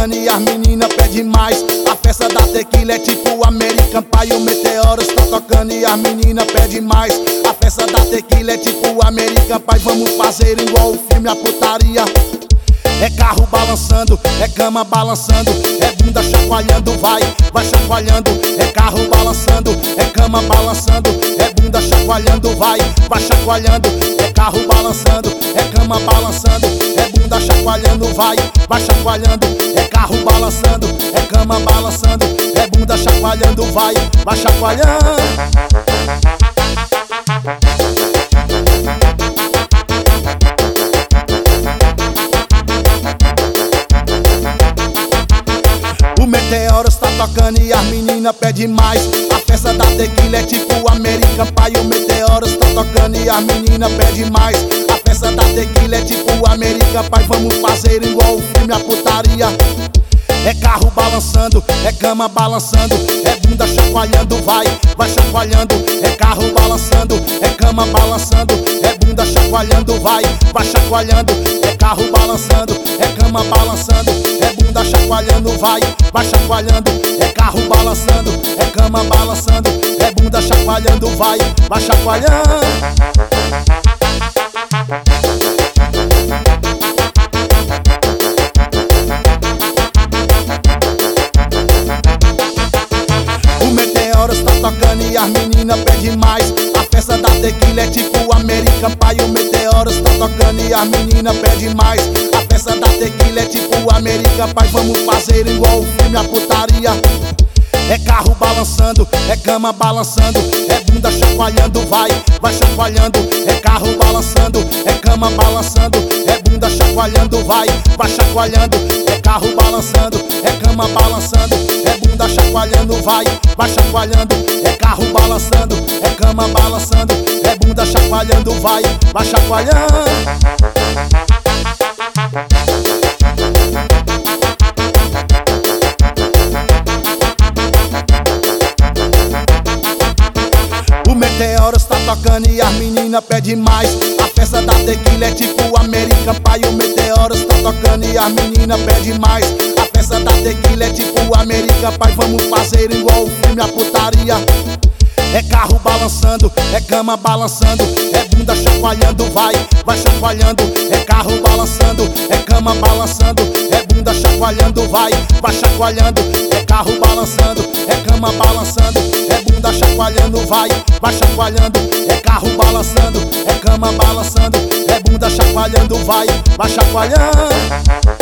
tocando e as meninas pedem mais. A festa da tequila é tipo American Pie. O Meteoros tá tocando e as meninas pedem mais. A festa da tequila é tipo American Pie. Vamos fazer igual o filme A Putaria. É carro balançando, é cama balançando, é bunda chacoalhando, vai chacoalhando. É carro balançando, é cama balançando, é bunda chacoalhando, vai chacoalhando. É carro balançando, é cama balançando, é bunda chacoalhando, vai chacoalhando. É carro balançando, é cama balançando, é bunda chacoalhando, vai chacoalhando. O Meteoros tá tocando e as meninas pedem mais. A festa da tequila é tipo American Pie. O Meteoros tá tocando e as meninas pedem mais. A festa da tequila é tipo American Pie. Vamos fazer igual o filme A Putaria. É carro balançando, é cama balançando, é bunda chacoalhando, vai chacoalhando. É carro balançando, é cama balançando, é bunda chacoalhando, vai chacoalhando. É carro balançando, é cama balançando, é bunda chacoalhando, vai chacoalhando. É carro balançando, é cama balançando, é bunda chacoalhando, vai chacoalhando. O Meteoros tá tocando e as meninas pedem mais. A festa da tequila é tipo American Pie. O Meteoros tá tocando e as meninas pedem mais. A festa da tequila é tipo American Pie. Vamos fazer igual o filme A Putaria. É carro balançando, é cama balançando, é bunda chacoalhando, vai chacoalhando. É carro balançando, é cama balançando, é bunda chacoalhando, vai chacoalhando. É carro balançando, é cama balançando, é bunda chacoalhando, vai chacoalhando. É carro balançando, é cama balançando, é bunda chacoalhando, vai chacoalhando. O Meteoros tá tocando e as meninas pedem mais. A festa da tequila é tipo American Pie. O Meteoros tá tocando e as meninas pedem mais. A festa da tequila é tipo American Pie. Vamos fazer igual o filme A Putaria. É carro balançando, é cama balançando, é bunda chacoalhando, vai chacoalhando. É carro balançando, é cama balançando, é bunda chacoalhando, vai chacoalhando. É carro balançando, é cama balançando, é bunda chacoalhando, vai chacoalhando. É carro balançando, é cama balançando, é bunda chacoalhando, vai chacoalhando.